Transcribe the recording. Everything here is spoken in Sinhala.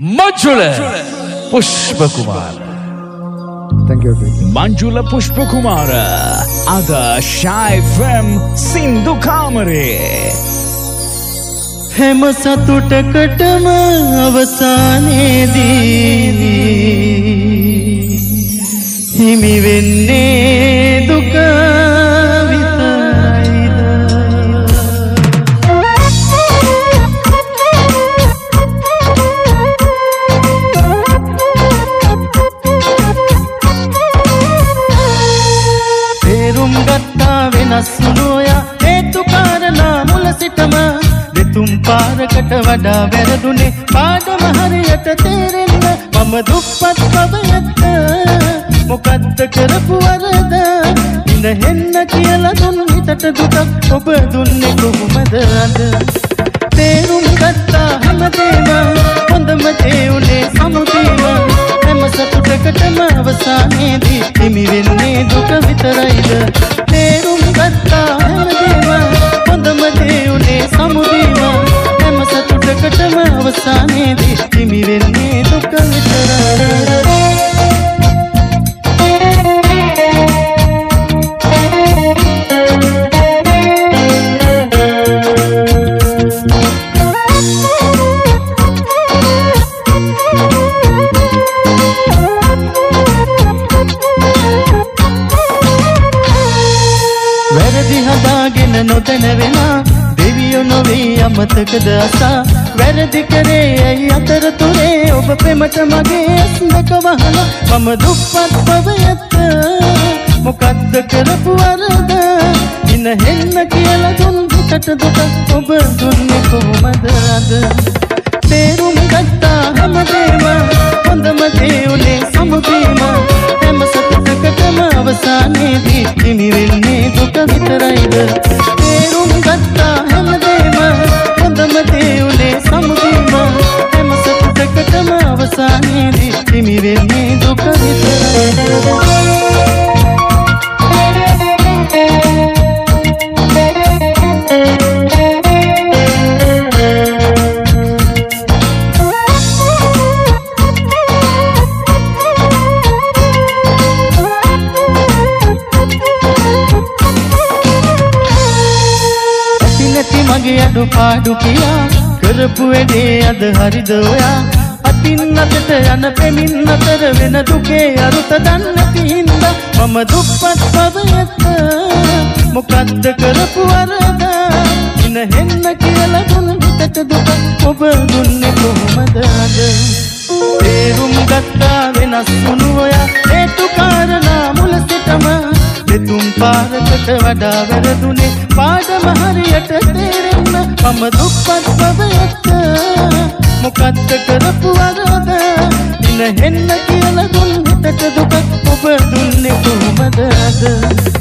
Manjula Pushpakumar. Thank you. Manjula Pushpakumara Ada Shy FM Sindhu Kamare. හැම සතුටකටම අවසානයේදී හිමි වෙන්නේ දුක විතරයිද තේරුම් ගත්තා වෙනස් වුණෝයා හේතු කාරණා මුල සිටම තුම් පාරකට වඩා වැරදුනේ පාඩම හරියට තේරෙන්න මම දුප්පත් බවයත් මොකද්ද කරපු වරද ඉඳ හෙන්න කියලා දුන් හිතට දුකක් ඔබ දුන්නේ කොහොමද අද තේරුම් ගත්තා හැමදේම හොඳම දේ උනේ සමුදීම හැම සතුටකටම අවසානයේදී හිමි වෙන්නේ දුක විතරයිද තේරුම් ගත්තා හැමදේම හොඳම දේ උනේ සමුදීම හැම සතුටකටම අවසානයේදී හිමි වෙන්නේ දුක විතරයි වැරදි හදාගෙන නොදැන වෙනා දෙවියෝ නොවේ අමතකද අසා වැරදි කරේ ඇයි අතරතුරේ ඔබ පෙමට මගේ ඇස් දෙක වහලා මම දුප්පත් බවයත් මොකද්ද කරපු වරද ඉන හෙන්න කියලා දුන් හිතට දුක ඔබ දුන්නේ කොහොමද අද තේරුම් ගත්තා හැමදේම හොඳම දේ උනේ සමුදීම හැම සතුටකටම අවසානයේදී හිමි වෙන්නේ දුක විතරයිද තේරුම් ගත්තා හැමදේම හොඳම දේ උනේ සමුදීම හැම සතුටකටම අවසානයේදී හිමි වෙන්නේ දුක විතරයිද මගේ අඩු පාඩු කියා කරපු වැඩේ අද හරිද ඔයා අතින් අතට යන පෙමින් අතර වෙන දුකේ අරුත දන්නේ නැති හින්දා මම දුප්පත් බවයත් මොකද්ද කරපු වරද ඉන හෙන්න කියලා දුන් හිතට දුක ඔබ දුන්නේ කොහොමද අද තේරුම් ගත්තා වෙනස් වුණු ඔයා හේතු කාරණා මුල සිටම දෙතුන් පාරකට වඩා වැරදුනේ පාඩම හරියට තේරෙන්න මම දුප්පත් බවයත් මොකද්ද කරපු වරද ඉන හෙන්න කියලා දුන් හිතට දුක ඔබ දුන්නේ කොහොමද අද